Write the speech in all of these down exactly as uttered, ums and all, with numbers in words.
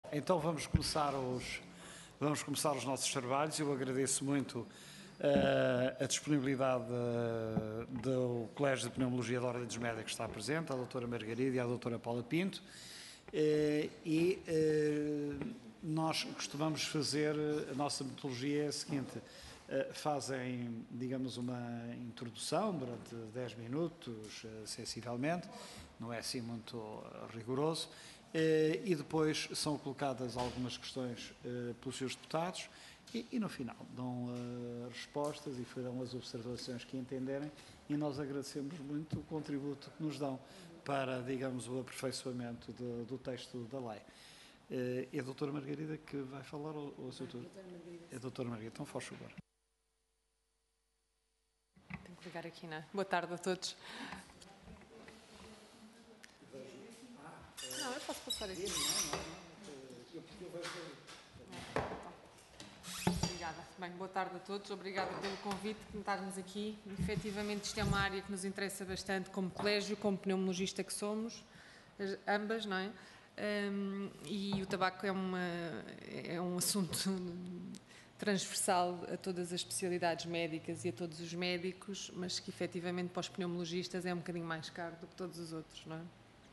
Então vamos começar os, vamos começar os nossos trabalhos. Eu agradeço muito uh, a disponibilidade uh, do Colégio de Pneumologia da Ordem dos Médicos que está presente, a doutora Margarida e a doutora Paula Pinto. Uh, e uh, nós costumamos fazer, a nossa metodologia é a seguinte: uh, fazem, digamos, uma introdução durante dez minutos, uh, sensivelmente, não é assim muito uh, rigoroso. Uh, e depois são colocadas algumas questões uh, pelos seus deputados e, e no final dão uh, respostas e farão as observações que entenderem, e nós agradecemos muito o contributo que nos dão para, digamos, o aperfeiçoamento de, do texto da lei. Uh, é a doutora Margarida que vai falar ou, ou a sua doutora? É a doutora Margarida, então faz favor. Tenho que ligar aqui, não é? Boa tarde a todos. Não, eu posso passar aqui. Obrigada. Bem, boa tarde a todos. Obrigada pelo convite, por estarmos aqui. Efetivamente, isto é uma área que nos interessa bastante como colégio, como pneumologista que somos, ambas, não é? Um, e o tabaco é, uma, é um assunto transversal a todas as especialidades médicas e a todos os médicos, mas que efetivamente para os pneumologistas é um bocadinho mais caro do que todos os outros, não é?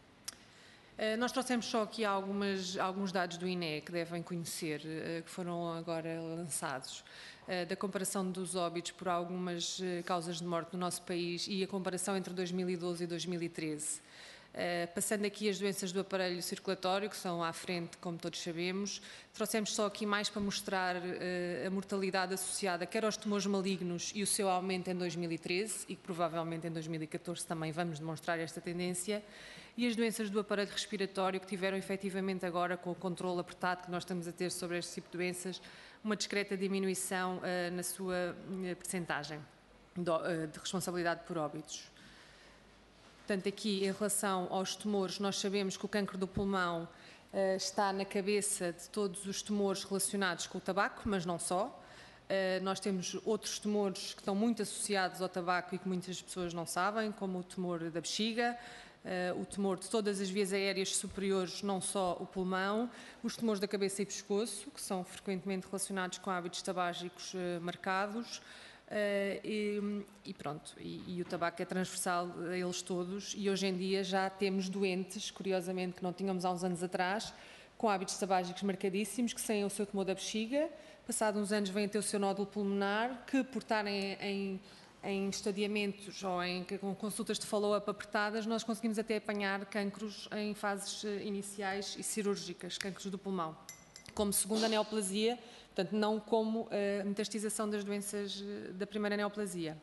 Uh, nós trouxemos só aqui algumas, alguns dados do I N E que devem conhecer, uh, que foram agora lançados, uh, da comparação dos óbitos por algumas uh, causas de morte no nosso país e a comparação entre dois mil e doze e dois mil e treze. Uh, passando aqui as doenças do aparelho circulatório, que são à frente, como todos sabemos, trouxemos só aqui mais para mostrar uh, a mortalidade associada quer aos tumores malignos e o seu aumento em dois mil e treze, e que provavelmente em dois mil e catorze também vamos demonstrar esta tendência, e as doenças do aparelho respiratório, que tiveram efetivamente agora, com o controle apertado que nós estamos a ter sobre este tipo de doenças, uma discreta diminuição uh, na sua uh, percentagem de, uh, de responsabilidade por óbitos. Portanto, aqui em relação aos tumores, nós sabemos que o cancro do pulmão uh, está na cabeça de todos os tumores relacionados com o tabaco, mas não só. Uh, nós temos outros tumores que estão muito associados ao tabaco e que muitas pessoas não sabem, como o tumor da bexiga, uh, o tumor de todas as vias aéreas superiores, não só o pulmão, os tumores da cabeça e pescoço, que são frequentemente relacionados com hábitos tabágicos uh, marcados. Uh, e, e pronto, e, e o tabaco é transversal a eles todos, e hoje em dia já temos doentes, curiosamente, que não tínhamos há uns anos atrás, com hábitos tabágicos marcadíssimos, que têm o seu tumor da bexiga, passados uns anos vêm a ter o seu nódulo pulmonar, que por estarem em, em estadiamentos ou em, com consultas de follow-up apertadas, nós conseguimos até apanhar cancros em fases iniciais e cirúrgicas, cancros do pulmão, como segunda neoplasia, portanto, não como a metastização das doenças da primeira neoplasia.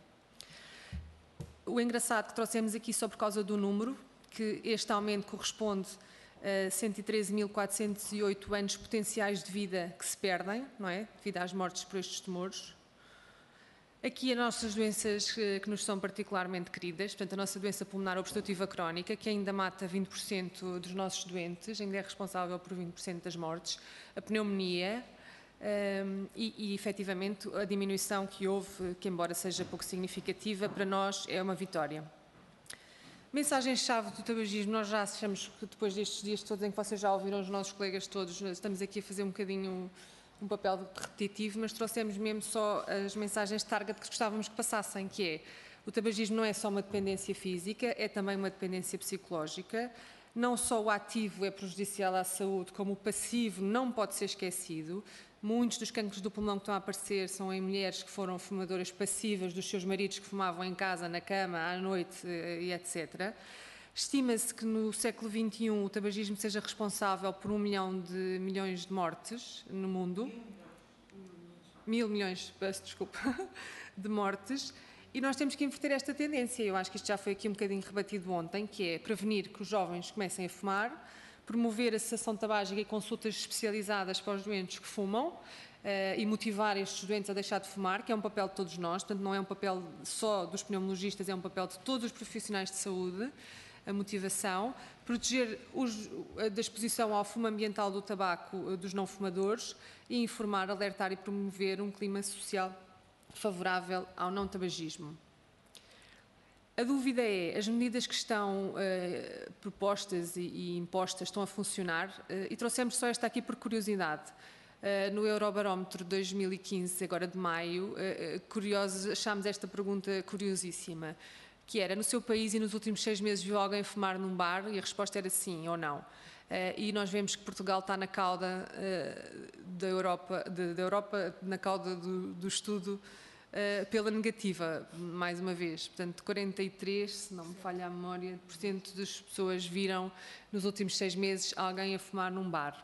O engraçado que trouxemos aqui só por causa do número, que este aumento corresponde a cento e treze mil quatrocentos e oito anos potenciais de vida que se perdem, não é? Devido às mortes por estes tumores. Aqui as nossas doenças que nos são particularmente queridas, portanto, a nossa doença pulmonar obstrutiva crónica, que ainda mata vinte por cento dos nossos doentes, ainda é responsável por vinte por cento das mortes, a pneumonia, Um, e, e efetivamente a diminuição que houve, que embora seja pouco significativa, para nós é uma vitória. Mensagem-chave do tabagismo, nós já achamos que depois destes dias todos em que vocês já ouviram os nossos colegas todos, estamos aqui a fazer um bocadinho um papel repetitivo, mas trouxemos mesmo só as mensagens target que gostávamos que passassem, que é: o tabagismo não é só uma dependência física, é também uma dependência psicológica. Não só o ativo é prejudicial à saúde, como o passivo não pode ser esquecido. Muitos dos cancros do pulmão que estão a aparecer são em mulheres que foram fumadoras passivas dos seus maridos que fumavam em casa, na cama, à noite e etcétera. Estima-se que no século vinte e um o tabagismo seja responsável por um milhão de milhões de mortes no mundo. Mil milhões, peço desculpa, de mortes. E nós temos que inverter esta tendência. Eu acho que isto já foi aqui um bocadinho rebatido ontem, que é prevenir que os jovens comecem a fumar, promover a cessação tabágica e consultas especializadas para os doentes que fumam uh, e motivar estes doentes a deixar de fumar, que é um papel de todos nós, portanto não é um papel só dos pneumologistas, é um papel de todos os profissionais de saúde, a motivação, proteger os, da exposição ao fumo ambiental do tabaco uh, dos não fumadores e informar, alertar e promover um clima social favorável ao não tabagismo. A dúvida é, as medidas que estão uh, propostas e, e impostas estão a funcionar? Uh, e trouxemos só esta aqui por curiosidade. Uh, no Eurobarómetro dois mil e quinze, agora de maio, uh, curiosos, achámos esta pergunta curiosíssima, que era, no seu país e nos últimos seis meses viu alguém fumar num bar? E a resposta era sim ou não. Uh, e nós vemos que Portugal está na cauda uh, da Europa, de, da Europa, na cauda do, do estudo, Uh, pela negativa, mais uma vez. Portanto, quarenta e três, se não me falha a memória, por cento das pessoas viram nos últimos seis meses alguém a fumar num bar.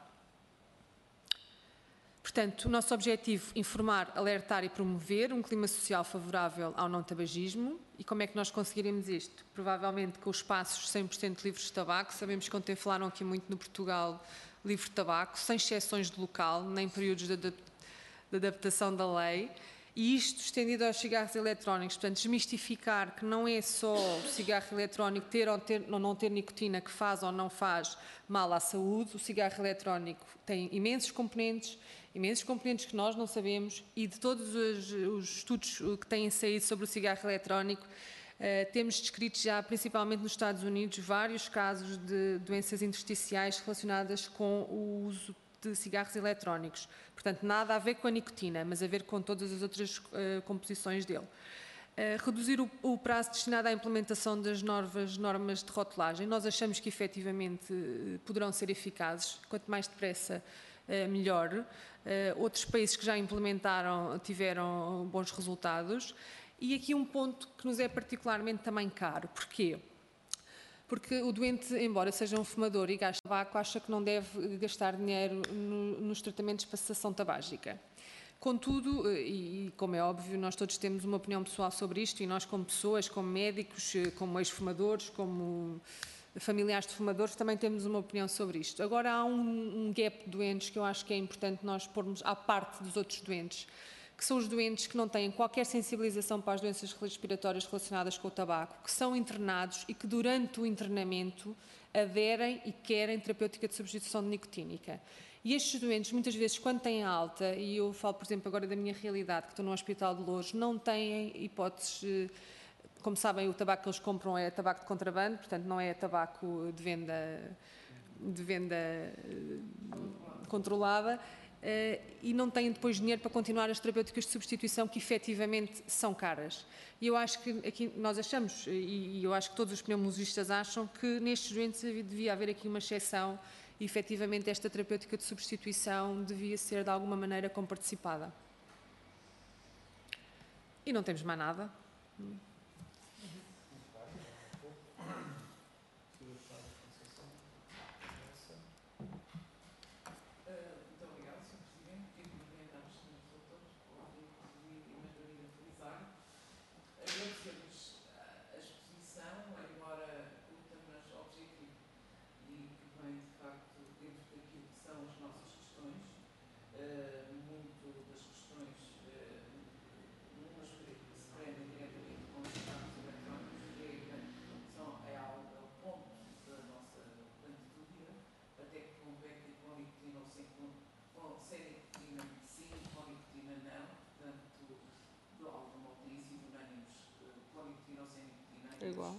Portanto, o nosso objetivo é informar, alertar e promover um clima social favorável ao não-tabagismo. E como é que nós conseguiremos isto? Provavelmente com os espaços cem por cento livres de tabaco. Sabemos que ontem falaram aqui muito no Portugal livre de tabaco, sem exceções de local, nem períodos de, adap de adaptação da lei. E isto estendido aos cigarros eletrónicos, portanto, desmistificar que não é só o cigarro eletrónico ter ou, ter, ou não ter nicotina que faz ou não faz mal à saúde. O cigarro eletrónico tem imensos componentes, imensos componentes que nós não sabemos, e de todos os, os estudos que têm saído sobre o cigarro eletrónico, uh, temos descrito já, principalmente nos Estados Unidos, vários casos de doenças intersticiais relacionadas com o uso de cigarros eletrónicos. Portanto, nada a ver com a nicotina, mas a ver com todas as outras uh, composições dele. Uh, reduzir o, o prazo destinado à implementação das novas normas de rotulagem. Nós achamos que, efetivamente, uh, poderão ser eficazes. Quanto mais depressa, uh, melhor. Uh, outros países que já implementaram tiveram bons resultados. E aqui um ponto que nos é particularmente também caro. Porquê? Porque o doente, embora seja um fumador e gaste tabaco, acha que não deve gastar dinheiro no, nos tratamentos para cessação tabágica. Contudo, e, e como é óbvio, nós todos temos uma opinião pessoal sobre isto, e nós como pessoas, como médicos, como ex-fumadores, como familiares de fumadores, também temos uma opinião sobre isto. Agora há um, um gap de doentes que eu acho que é importante nós pormos à parte dos outros doentes, que são os doentes que não têm qualquer sensibilização para as doenças respiratórias relacionadas com o tabaco, que são internados e que durante o internamento aderem e querem terapêutica de substituição de nicotínica. E estes doentes, muitas vezes, quando têm alta, e eu falo, por exemplo, agora da minha realidade, que estou no Hospital de Loures, não têm hipóteses. Como sabem, o tabaco que eles compram é tabaco de contrabando, portanto não é tabaco de venda, de venda controlada. Uh, e não têm depois dinheiro para continuar as terapêuticas de substituição, que efetivamente são caras. E eu acho que aqui nós achamos, e, e eu acho que todos os pneumologistas acham, que nestes doentes devia haver aqui uma exceção e efetivamente esta terapêutica de substituição devia ser de alguma maneira comparticipada. E não temos mais nada. É igual.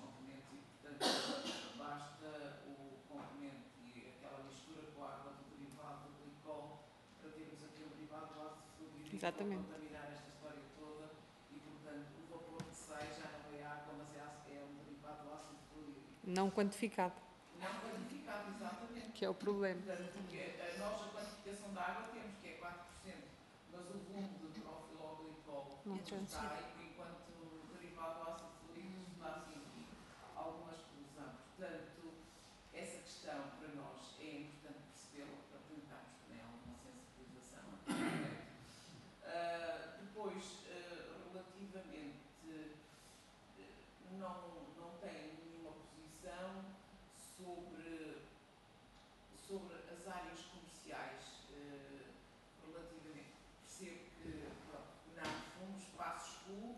Basta o componente e aquela mistura com a água do derivado do glicol para termos aquele derivado do ácido fluorídrico para contaminar esta história toda e, portanto, o vapor que sai já não é água, mas é, é um derivado do ácido fluorídrico. Não quantificado. Não quantificado, exatamente. Que é o problema. Portanto, porque a nossa quantificação da água temos que é quatro por cento, mas o volume de profiloglicol não está, enquanto o derivado do ácido fluorídrico está assim. Alguma explosão. Portanto, essa questão para nós é importante percebê-la para tentarmos também alguma sensibilização. Uh, depois, uh, relativamente, uh, não, não tenho nenhuma posição sobre, sobre as áreas comerciais. Uh, relativamente, percebo que não fumo espaços escuros.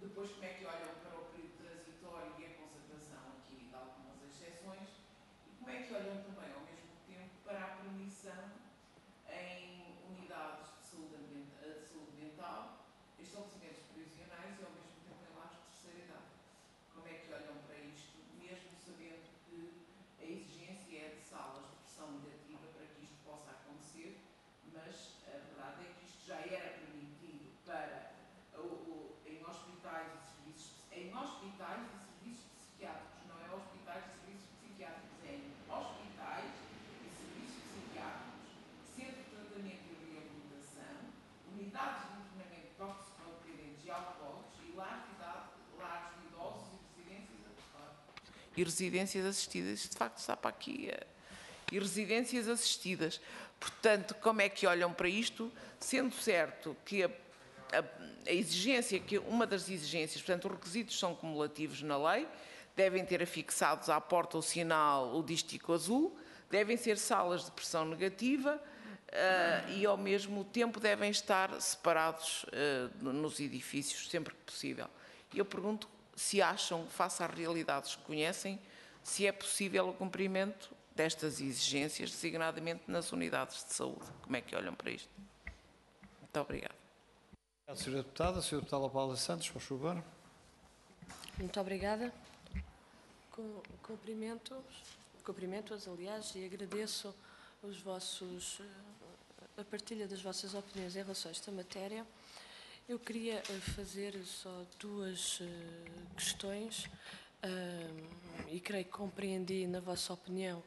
Depois, como é que olham para o período transitório e a conservação aqui de algumas exceções? E como é que olham também, ao mesmo tempo, para a permissão em unidades de saúde, ambiental, de saúde mental, estabelecimentos prisionais e, ao mesmo tempo, em lares de terceira idade? Como é que olham para isto, mesmo sabendo que a exigência é de salas de pressão negativa para que isto possa acontecer, mas a verdade é que isto já era permitido para o, o, em hospitais e serviços, em hospitais e serviços psiquiátricos, não é hospitais e serviços psiquiátricos, é em hospitais e serviços psiquiátricos, centro de tratamento e reabilitação, unidades de internamento de toxicodependentes e alcoólicos e lares de, idade, lares de idosos e residências assistidas. E residências assistidas, de facto está para aqui. E residências assistidas. Portanto, como é que olham para isto, sendo certo que a, a, a exigência, que uma das exigências, portanto, os requisitos são cumulativos na lei, devem ter afixados à porta o sinal, o dístico azul, devem ser salas de pressão negativa uh, e, ao mesmo tempo, devem estar separados uh, nos edifícios, sempre que possível. E eu pergunto se acham, face às realidades que conhecem, se é possível o cumprimento destas exigências, designadamente nas unidades de saúde. Como é que olham para isto? Muito obrigada. Obrigado, senhora Deputada. senhora Deputada Paula Santos, por favor. Muito obrigada. Cumprimento, cumprimento-as, aliás, e agradeço os vossos, a partilha das vossas opiniões em relação a esta matéria. Eu queria fazer só duas questões e creio que compreendi na vossa opinião.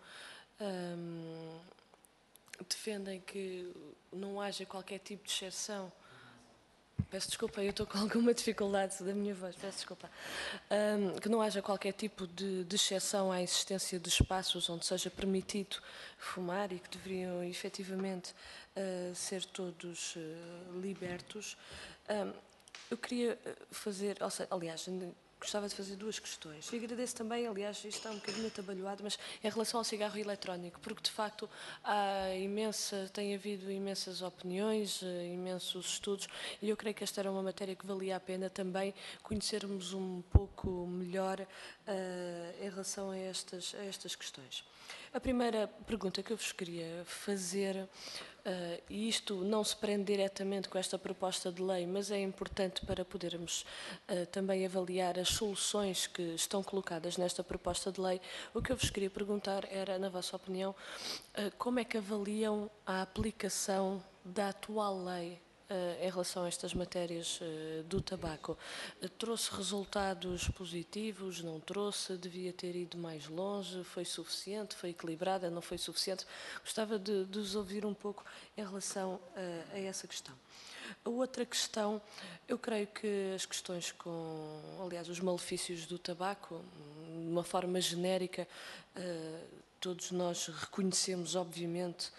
Defendem que não haja qualquer tipo de exceção. Peço desculpa, eu estou com alguma dificuldade da minha voz, peço desculpa. Um, que não haja qualquer tipo de, de exceção à existência de espaços onde seja permitido fumar e que deveriam efetivamente uh, ser todos uh, libertos. Um, eu queria fazer, ou seja, aliás, gostava de fazer duas questões. E agradeço também, aliás, isto está um bocadinho atabalhoado, mas em relação ao cigarro eletrónico, porque de facto há imensa, tem havido imensas opiniões, imensos estudos, e eu creio que esta era uma matéria que valia a pena também conhecermos um pouco melhor uh, em relação a estas, a estas questões. A primeira pergunta que eu vos queria fazer, uh, e isto não se prende diretamente com esta proposta de lei, mas é importante para podermos uh, também avaliar as soluções que estão colocadas nesta proposta de lei, o que eu vos queria perguntar era, na vossa opinião, uh, como é que avaliam a aplicação da atual lei Uh, em relação a estas matérias uh, do tabaco? Uh, trouxe resultados positivos, não trouxe, devia ter ido mais longe, foi suficiente, foi equilibrada, não foi suficiente? Gostava de, de os ouvir um pouco em relação uh, a essa questão. A outra questão, eu creio que as questões com, aliás, os malefícios do tabaco, de uma forma genérica, uh, todos nós reconhecemos, obviamente,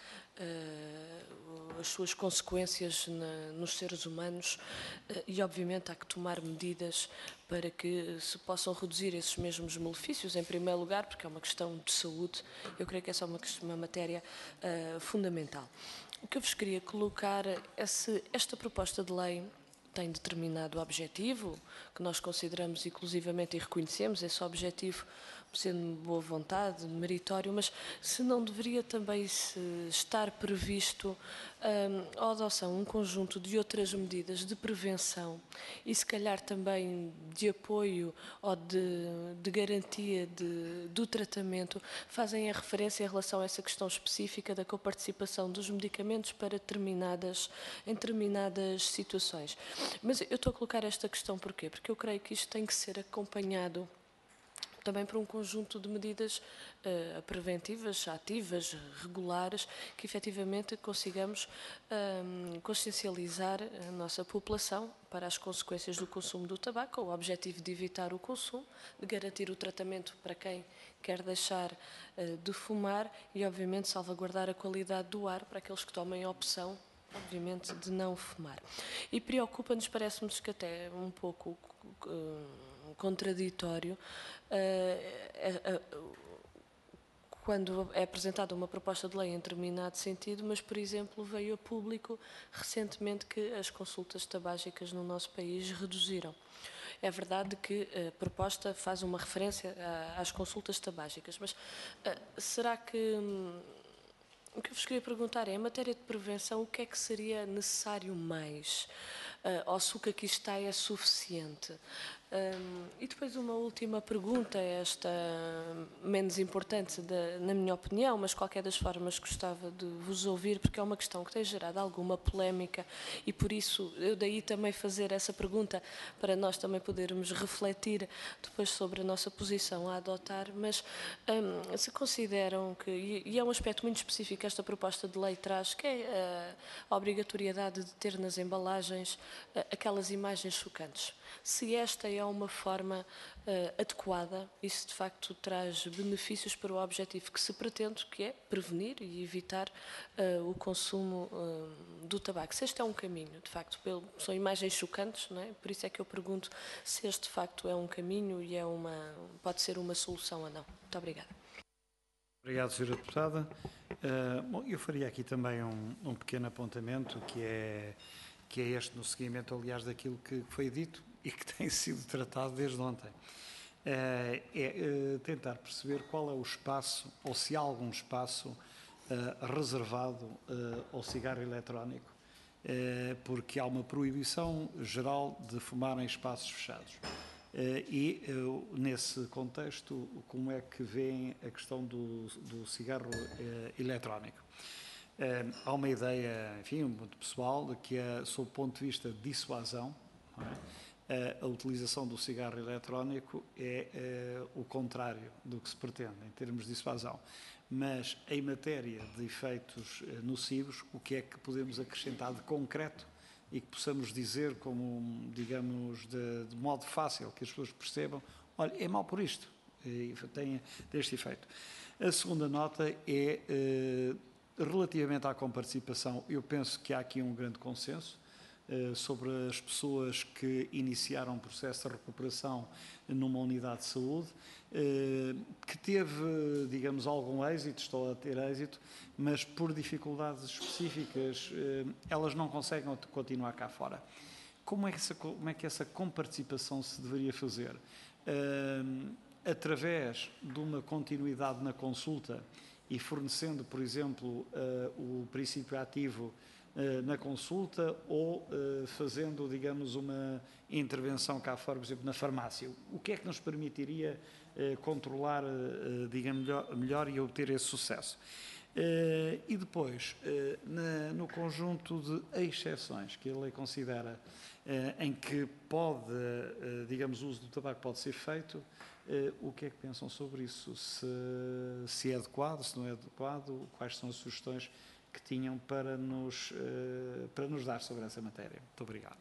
Uh, as suas consequências na, nos seres humanos uh, e, obviamente, há que tomar medidas para que se possam reduzir esses mesmos malefícios, em primeiro lugar, porque é uma questão de saúde. Eu creio que essa é uma, uma matéria uh, fundamental. O que eu vos queria colocar é se esta proposta de lei tem determinado objetivo, que nós consideramos inclusivamente e reconhecemos esse objetivo sendo de boa vontade, meritório, mas se não deveria também se estar previsto um, a adoção um conjunto de outras medidas de prevenção e se calhar também de apoio ou de, de garantia de, do tratamento, fazem a referência em relação a essa questão específica da coparticipação dos medicamentos para determinadas, em determinadas situações. Mas eu estou a colocar esta questão porquê? Porque eu creio que isto tem que ser acompanhado também por um conjunto de medidas uh, preventivas, ativas, regulares, que efetivamente consigamos um, consciencializar a nossa população para as consequências do consumo do tabaco, o objetivo de evitar o consumo, de garantir o tratamento para quem quer deixar uh, de fumar e, obviamente, salvaguardar a qualidade do ar para aqueles que tomem a opção, obviamente, de não fumar. E preocupa-nos, parece-nos que até um pouco uh, contraditório uh, uh, uh, quando é apresentada uma proposta de lei em determinado sentido, mas, por exemplo, veio a público recentemente que as consultas tabágicas no nosso país reduziram. É verdade que a proposta faz uma referência às consultas tabágicas, mas será que... O que eu vos queria perguntar é, em matéria de prevenção, o que é que seria necessário mais? Uh, ou se o que aqui está é suficiente? Um, e depois uma última pergunta, esta menos importante de, na minha opinião, mas de qualquer das formas gostava de vos ouvir, porque é uma questão que tem gerado alguma polémica e por isso eu daí também fazer essa pergunta para nós também podermos refletir depois sobre a nossa posição a adotar, mas um, se consideram que, e é um aspecto muito específico que esta proposta de lei traz, que é a, a obrigatoriedade de ter nas embalagens a, aquelas imagens chocantes. Se esta é uma forma uh, adequada e se de facto traz benefícios para o objetivo que se pretende, que é prevenir e evitar uh, o consumo uh, do tabaco. Se este é um caminho, de facto, pelo, são imagens chocantes, não é? Por isso é que eu pergunto se este de facto é um caminho e é uma, pode ser uma solução ou não. Muito obrigada. Obrigado, senhora Deputada. Uh, bom, eu faria aqui também um, um pequeno apontamento, que é, que é este no seguimento, aliás, daquilo que foi dito e que tem sido tratado desde ontem. Uh, é uh, tentar perceber qual é o espaço, ou se há algum espaço uh, reservado uh, ao cigarro eletrónico, uh, porque há uma proibição geral de fumar em espaços fechados. Uh, e, uh, nesse contexto, como é que vêem a questão do, do cigarro uh, eletrónico? Uh, há uma ideia, enfim, muito pessoal, de que, uh, sob o ponto de vista de dissuasão, não é? Uh, a utilização do cigarro eletrónico é uh, o contrário do que se pretende, em termos de dissuasão. Mas, em matéria de efeitos uh, nocivos, o que é que podemos acrescentar de concreto e que possamos dizer como, digamos, de, de modo fácil, que as pessoas percebam, olha, é mau por isto, e tem, tem este efeito. A segunda nota é, eh, relativamente à comparticipação, eu penso que há aqui um grande consenso eh, sobre as pessoas que iniciaram um processo de recuperação numa unidade de saúde, eh, que teve, digamos, algum êxito, estou a ter êxito, mas por dificuldades específicas, eh, elas não conseguem continuar cá fora. Como é que essa, como é que essa comparticipação se deveria fazer? Eh, através de uma continuidade na consulta e fornecendo, por exemplo, eh, o princípio ativo eh, na consulta ou eh, fazendo, digamos, uma intervenção cá fora, por exemplo, na farmácia. O que é que nos permitiria eh, controlar, eh, digamos, melhor, melhor e obter esse sucesso? Uh, e depois, uh, na, no conjunto de exceções que a lei considera, uh, em que pode, uh, digamos, o uso do tabaco pode ser feito, uh, o que é que pensam sobre isso? Se, se é adequado, se não é adequado, quais são as sugestões que tinham para nos, uh, para nos dar sobre essa matéria? Muito obrigado.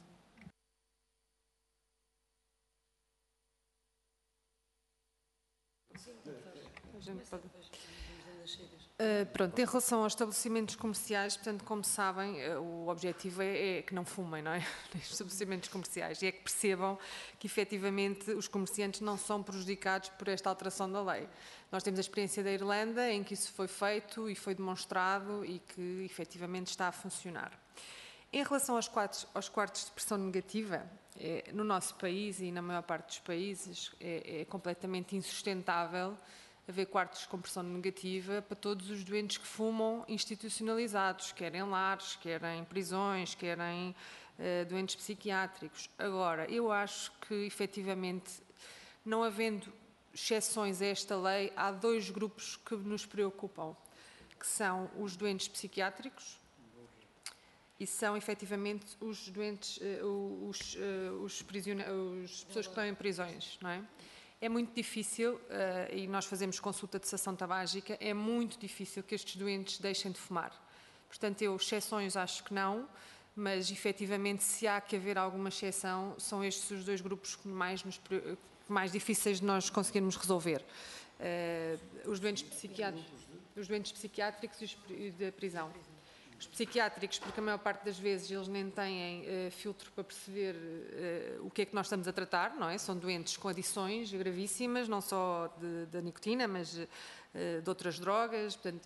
A gente pode... Uh, pronto, em relação aos estabelecimentos comerciais, portanto, como sabem, uh, o objetivo é, é que não fumem, não é? Nos estabelecimentos comerciais, e é que percebam que, efetivamente, os comerciantes não são prejudicados por esta alteração da lei. Nós temos a experiência da Irlanda, em que isso foi feito e foi demonstrado e que, efetivamente, está a funcionar. Em relação aos quartos, aos quartos de pressão negativa, é, no nosso país e na maior parte dos países, é, é completamente insustentável haver quartos com pressão negativa para todos os doentes que fumam institucionalizados, quer em lares, quer em prisões, quer em uh, doentes psiquiátricos. Agora, eu acho que, efetivamente, não havendo exceções a esta lei, há dois grupos que nos preocupam, que são os doentes psiquiátricos e são, efetivamente, os doentes, uh, os, uh, os, os pessoas que estão em prisões, não é? É muito difícil, uh, e nós fazemos consulta de cessação tabágica, é muito difícil que estes doentes deixem de fumar. Portanto, eu, exceções acho que não, mas efetivamente se há que haver alguma exceção, são estes os dois grupos que mais, nos, mais difíceis de nós conseguirmos resolver. Uh, os, doentes os doentes psiquiátricos e os da prisão. Os psiquiátricos, porque a maior parte das vezes eles nem têm uh, filtro para perceber uh, o que é que nós estamos a tratar, não é? São doentes com adições gravíssimas, não só da nicotina, mas uh, de outras drogas. Portanto,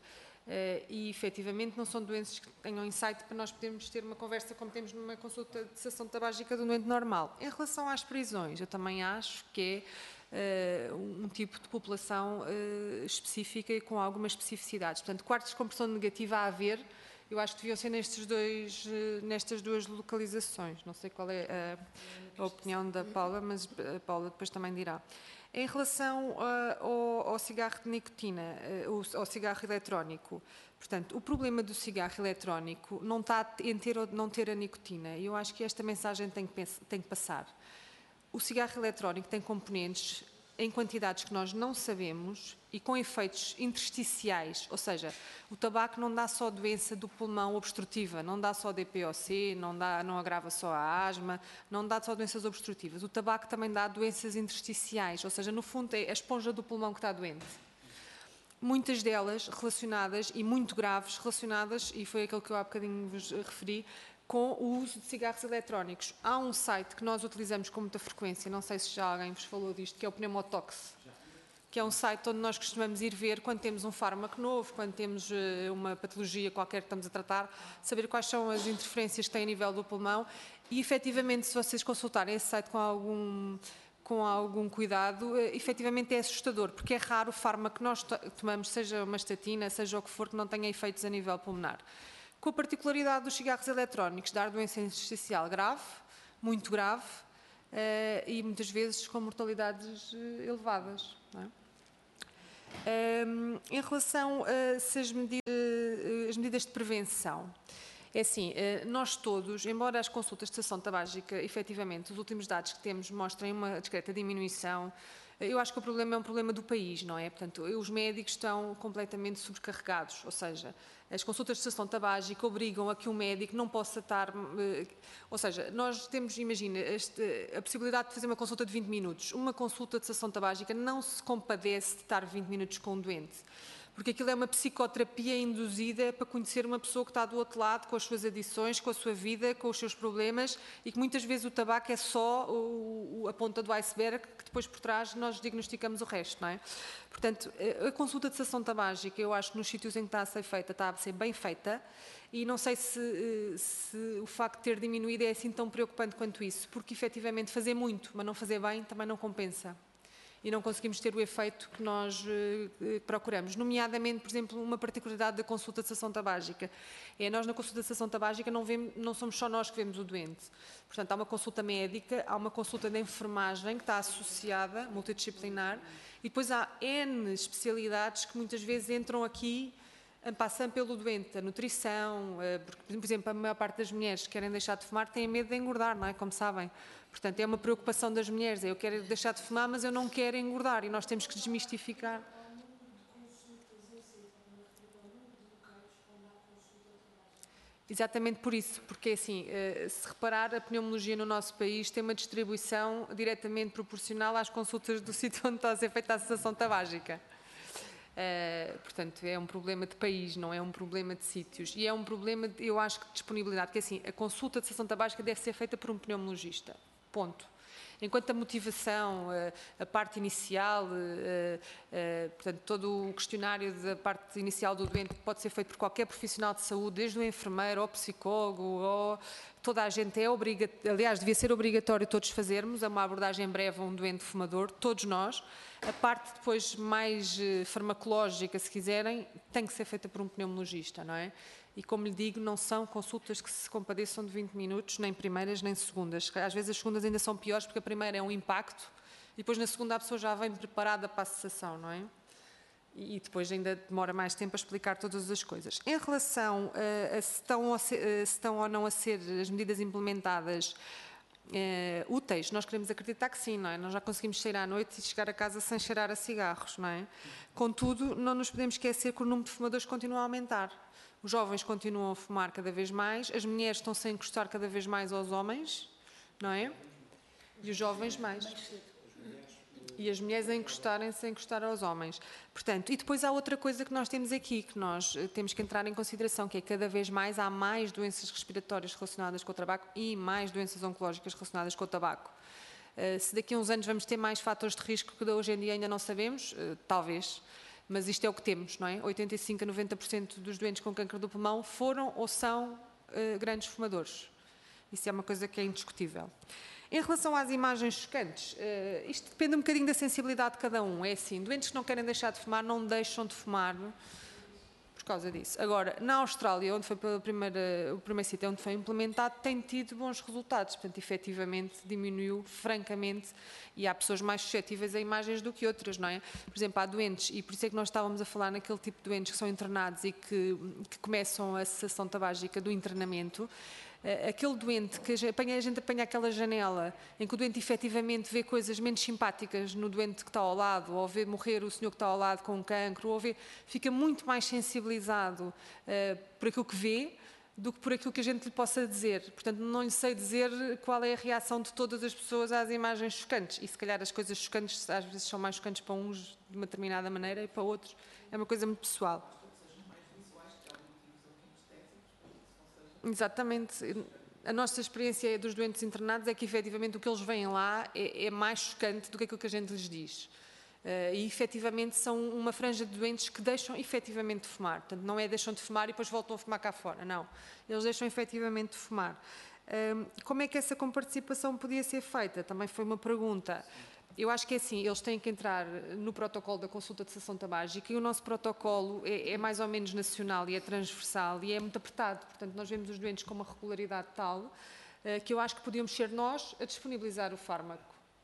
Uh, e, efetivamente, não são doenças que tenham insight para nós podermos ter uma conversa como temos numa consulta de cessação tabágica de um doente normal. Em relação às prisões, eu também acho que é uh, um tipo de população uh, específica e com algumas especificidades. Portanto, quartos com pressão negativa a haver, eu acho que deviam ser nestes dois, uh, nestas duas localizações. Não sei qual é a, a opinião da Paula, mas a Paula depois também dirá. Em relação uh, ao, ao cigarro de nicotina, uh, ao cigarro eletrónico, portanto, o problema do cigarro eletrónico não está em ter ou não ter a nicotina. E eu acho que esta mensagem tem que, tem que passar. O cigarro eletrónico tem componentes em quantidades que nós não sabemos e com efeitos intersticiais, ou seja, o tabaco não dá só doença do pulmão obstrutiva, não dá só D P O C, não, dá, não agrava só a asma, não dá só doenças obstrutivas. O tabaco também dá doenças intersticiais, ou seja, no fundo é a esponja do pulmão que está doente. Muitas delas relacionadas, e muito graves, relacionadas, e foi aquilo que eu há bocadinho vos referi, com o uso de cigarros eletrónicos. Há um site que nós utilizamos com muita frequência, não sei se já alguém vos falou disto, que é o Pneumotox, que é um site onde nós costumamos ir ver quando temos um fármaco novo, quando temos uh, uma patologia qualquer que estamos a tratar, saber quais são as interferências que tem a nível do pulmão e, efetivamente, se vocês consultarem esse site com algum, com algum cuidado, uh, efetivamente é assustador, porque é raro o fármaco que nós tomamos, seja uma estatina, seja o que for, que não tenha efeitos a nível pulmonar. Com a particularidade dos cigarros eletrónicos, dar doença intersticial grave, muito grave, uh, e muitas vezes com mortalidades uh, elevadas. Não é? Um, em relação a se as, medidas, uh, as medidas de prevenção, é assim, uh, nós todos, embora as consultas de cessação tabágica, efetivamente, os últimos dados que temos mostrem uma discreta diminuição, eu acho que o problema é um problema do país, não é? Portanto, os médicos estão completamente sobrecarregados, ou seja, as consultas de cessação tabágica obrigam a que o médico não possa estar... Ou seja, nós temos, imagina, este, a possibilidade de fazer uma consulta de vinte minutos. Uma consulta de cessação tabágica não se compadece de estar vinte minutos com um doente, porque aquilo é uma psicoterapia induzida para conhecer uma pessoa que está do outro lado, com as suas adições, com a sua vida, com os seus problemas, e que muitas vezes o tabaco é só o, a ponta do iceberg, que depois por trás nós diagnosticamos o resto, não é? Portanto, a consulta de cessação tabágica, eu acho que nos sítios em que está a ser feita, está a ser bem feita, e não sei se, se o facto de ter diminuído é assim tão preocupante quanto isso, porque efetivamente fazer muito, mas não fazer bem, também não compensa. E não conseguimos ter o efeito que nós uh, procuramos. Nomeadamente, por exemplo, uma particularidade da consulta de cessação tabágica. É, nós na consulta de cessação tabágica não, vemos, não somos só nós que vemos o doente. Portanto, há uma consulta médica, há uma consulta de enfermagem que está associada, multidisciplinar, e depois há N especialidades que muitas vezes entram aqui passando pelo doente, a nutrição, porque, por exemplo, a maior parte das mulheres que querem deixar de fumar têm medo de engordar, não é? Como sabem. Portanto, é uma preocupação das mulheres, é eu quero deixar de fumar, mas eu não quero engordar, e nós temos que desmistificar. Exatamente por isso, porque assim, se reparar, a pneumologia no nosso país tem uma distribuição diretamente proporcional às consultas do sítio onde está a ser feita a cessação tabágica. Uh, portanto, é um problema de país, não é um problema de sítios. E é um problema, de, eu acho, que de disponibilidade, porque assim, a consulta de cessação tabágica deve ser feita por um pneumologista, ponto. Enquanto a motivação, a, a parte inicial, a, a, portanto, todo o questionário da parte inicial do doente pode ser feito por qualquer profissional de saúde, desde o enfermeiro ao psicólogo, ou toda a gente é obrigatório, aliás, devia ser obrigatório todos fazermos, é uma abordagem breve a um doente fumador, todos nós. A parte depois mais farmacológica, se quiserem, tem que ser feita por um pneumologista, não é? E, como lhe digo, não são consultas que se compadeçam de vinte minutos, nem primeiras, nem segundas. Às vezes as segundas ainda são piores, porque a primeira é um impacto, e depois na segunda a pessoa já vem preparada para a cessação, não é? E depois ainda demora mais tempo a explicar todas as coisas. Em relação a, a, se, estão a ser, a se estão ou não a ser as medidas implementadas Uh, úteis, nós queremos acreditar que sim, não é? Nós já conseguimos sair à noite e chegar a casa sem cheirar a cigarros, não é? Contudo, não nos podemos esquecer que o número de fumadores continua a aumentar. Os jovens continuam a fumar cada vez mais, as mulheres estão-se a encostar cada vez mais aos homens, não é? E os jovens mais. E as mulheres a encostarem-se a encostar aos homens. Portanto, e depois há outra coisa que nós temos aqui, que nós temos que entrar em consideração, que é que cada vez mais há mais doenças respiratórias relacionadas com o tabaco e mais doenças oncológicas relacionadas com o tabaco. Uh, se daqui a uns anos vamos ter mais fatores de risco que hoje em dia ainda não sabemos, uh, talvez. Mas isto é o que temos, não é? oitenta e cinco a noventa por cento dos doentes com cancro do pulmão foram ou são uh, grandes fumadores. Isso é uma coisa que é indiscutível. Em relação às imagens chocantes, uh, isto depende um bocadinho da sensibilidade de cada um. É assim, doentes que não querem deixar de fumar, não deixam de fumar por causa disso. Agora, na Austrália, onde foi pela primeira, o primeiro sítio onde foi implementado, tem tido bons resultados. Portanto, efetivamente, diminuiu francamente e há pessoas mais suscetíveis a imagens do que outras, não é? Por exemplo, há doentes, e por isso é que nós estávamos a falar naquele tipo de doentes que são internados e que, que começam a cessação tabágica do internamento. Aquele doente que a gente apanha aquela janela em que o doente efetivamente vê coisas menos simpáticas no doente que está ao lado, ou vê morrer o senhor que está ao lado com um cancro, ou vê, fica muito mais sensibilizado uh, por aquilo que vê do que por aquilo que a gente lhe possa dizer. Portanto, não lhe sei dizer qual é a reação de todas as pessoas às imagens chocantes. E se calhar as coisas chocantes às vezes são mais chocantes para uns de uma determinada maneira e para outros é uma coisa muito pessoal. Exatamente. A nossa experiência dos doentes internados é que, efetivamente, o que eles veem lá é, é mais chocante do que aquilo que a gente lhes diz. Uh, e, efetivamente, são uma franja de doentes que deixam, efetivamente, de fumar. Portanto, não é deixam de fumar e depois voltam a fumar cá fora. Não. Eles deixam, efetivamente, de fumar. Uh, como é que essa comparticipação podia ser feita? Também foi uma pergunta. Eu acho que é assim, eles têm que entrar no protocolo da consulta de cessação tabágica e o nosso protocolo é, é mais ou menos nacional e é transversal e é muito apertado. Portanto, nós vemos os doentes com uma regularidade tal uh, que eu acho que podíamos ser nós a disponibilizar o fármaco.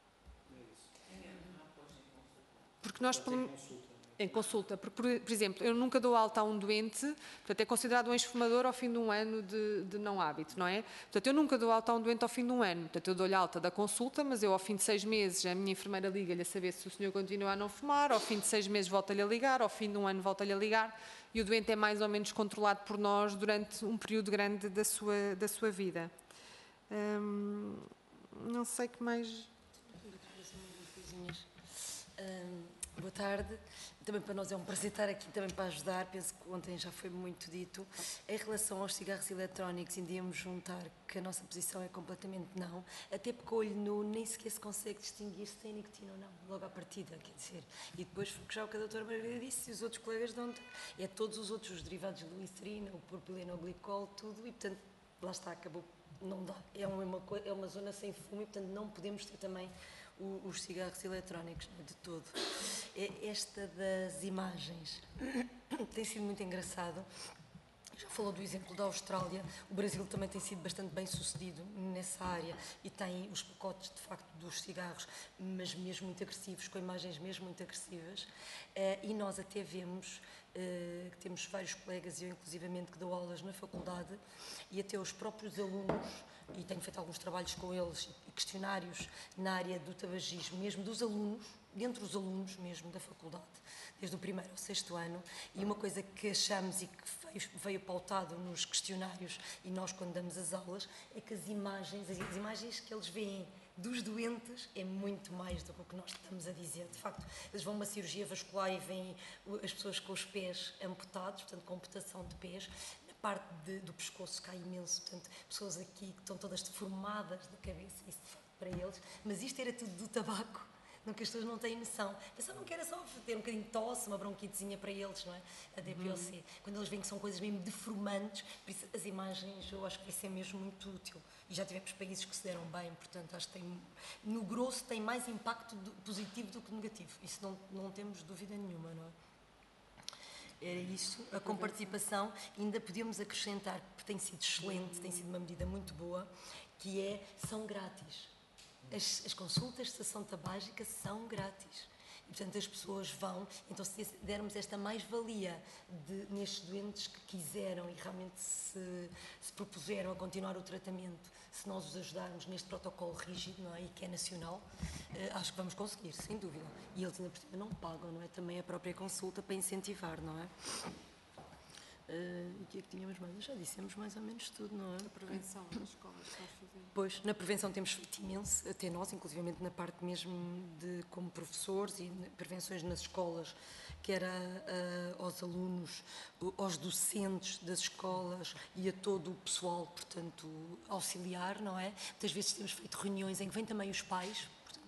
Porque nós... Em consulta, porque, por, por exemplo, eu nunca dou alta a um doente, portanto é considerado um ex-fumador ao fim de um ano de, de não hábito, não é? Portanto, eu nunca dou alta a um doente ao fim de um ano, portanto eu dou-lhe alta da consulta, mas eu ao fim de seis meses a minha enfermeira liga-lhe a saber se o senhor continua a não fumar, ao fim de seis meses volta-lhe a ligar, ao fim de um ano volta-lhe a ligar e o doente é mais ou menos controlado por nós durante um período grande da sua, da sua vida. Hum, não sei que mais... Hum, boa tarde. Também para nós é um prazer estar aqui também para ajudar, penso que ontem já foi muito dito. Em relação aos cigarros eletrónicos, ainda íamos juntar que a nossa posição é completamente não, até porque o olho nu nem sequer se consegue distinguir se tem nicotina ou não, logo à partida, quer dizer. E depois, já o que a doutora Margarida disse, e os outros colegas de ontem, é todos os outros os derivados de glicerina, o propilenoglicol, tudo, e portanto, lá está, acabou, não dá. É uma, é uma zona sem fumo e portanto não podemos ter também os cigarros eletrónicos, não é, de todo. Esta das imagens tem sido muito engraçado. Já falou do exemplo da Austrália, o Brasil também tem sido bastante bem sucedido nessa área e tem os pacotes, de facto, dos cigarros, mas mesmo muito agressivos, com imagens mesmo muito agressivas. E nós até vemos que temos vários colegas, eu inclusivamente, que dou aulas na faculdade, e até os próprios alunos, e tenho feito alguns trabalhos com eles, questionários na área do tabagismo, mesmo dos alunos, dentre os alunos mesmo da faculdade, desde o primeiro ao sexto ano, e uma coisa que achamos e que veio, veio pautado nos questionários e nós quando damos as aulas, é que as imagens, as imagens que eles veem dos doentes é muito mais do que o que nós estamos a dizer. De facto, eles vão a uma cirurgia vascular e veem as pessoas com os pés amputados, portanto, com amputação de pés. Parte de, do pescoço cai imenso, portanto, pessoas aqui que estão todas deformadas da cabeça, isso de facto para eles, mas isto era tudo do tabaco, não que as pessoas não têm noção. Pensavam que era só ter um bocadinho de tosse, uma bronquitezinha para eles, não é? A D P O C. Uhum. Quando eles veem que são coisas mesmo deformantes, por isso as imagens eu acho que vai ser mesmo muito útil. E já tivemos países que se deram bem, portanto, acho que tem, no grosso tem mais impacto do, positivo do que negativo. Isso não, não temos dúvida nenhuma, não é? Era isso, a comparticipação, ainda podíamos acrescentar, porque tem sido excelente, tem sido uma medida muito boa, que é, são grátis. As, as consultas de cessação tabágica são grátis. E, portanto, as pessoas vão, então se dermos esta mais-valia de, nestes doentes que quiseram e realmente se, se propuseram a continuar o tratamento, se nós os ajudarmos neste protocolo rígido, não é, e que é nacional, eh, acho que vamos conseguir, sem dúvida. E eles ainda por cima não pagam, não é? Também a própria consulta para incentivar, não é? Uh, e o que é que tínhamos mais? Já dissemos mais ou menos tudo, não é? A prevenção nas escolas que nós fazemos. Pois, na prevenção temos feito imenso, até nós, inclusivamente na parte mesmo de como professores e prevenções nas escolas, que era uh, aos alunos, aos docentes das escolas e a todo o pessoal, portanto, auxiliar, não é? Muitas vezes temos feito reuniões em que vêm também os pais, portanto,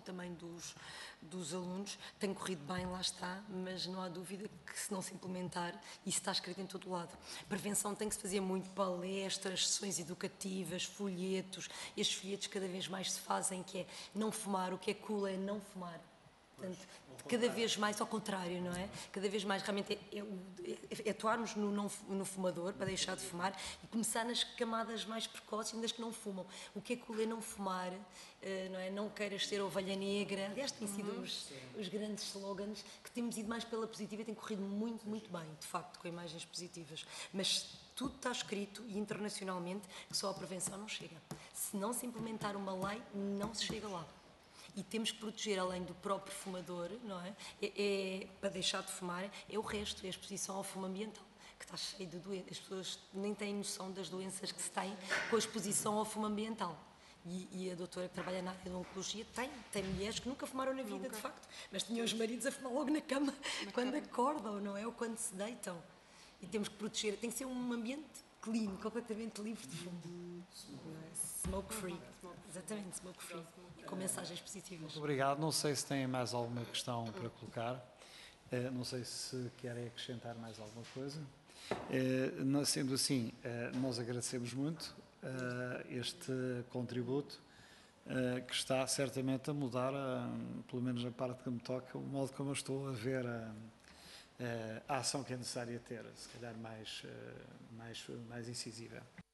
também dos, dos alunos. Tem corrido bem, lá está, mas não há dúvida que se não se implementar, isso está escrito em todo o lado. Prevenção tem que se fazer muito, palestras, sessões educativas, folhetos. Estes folhetos cada vez mais se fazem, que é não fumar, o que é cool é não fumar. Portanto, cada vez mais ao contrário, não é? Cada vez mais realmente é, é, é atuarmos no, não, no fumador para deixar de fumar e começar nas camadas mais precoces, das que não fumam. O que é cool é não fumar, não é? Não queiras ser ovelha negra. Aliás, têm sido uhum. os, os grandes slogans que temos ido mais pela positiva e tem corrido muito, muito bem, de facto, com imagens positivas. Mas tudo está escrito e internacionalmente que só a prevenção não chega. Se não se implementar uma lei, não se chega lá. E temos que proteger, além do próprio fumador, não é? É, é para deixar de fumar, é o resto, é a exposição ao fumo ambiental, que está cheio de doenças. As pessoas nem têm noção das doenças que se têm com a exposição ao fumo ambiental. E, e a doutora que trabalha na área da oncologia tem, tem mulheres que nunca fumaram na vida, nunca. De facto, mas tinham os maridos a fumar logo na cama, na quando cama. acordam, não é? Ou quando se deitam. E temos que proteger, tem que ser um ambiente clean, completamente livre de fumo. Smoke free. Exatamente, smoke free. E com mensagens positivas. Muito obrigado. Não sei se têm mais alguma questão para colocar. Uh, não sei se querem acrescentar mais alguma coisa. Uh, sendo assim, uh, nós agradecemos muito uh, este contributo uh, que está certamente a mudar, uh, pelo menos na parte que me toca, o modo como eu estou a ver a, a ação que é necessária ter, se calhar mais, uh, mais, mais incisiva.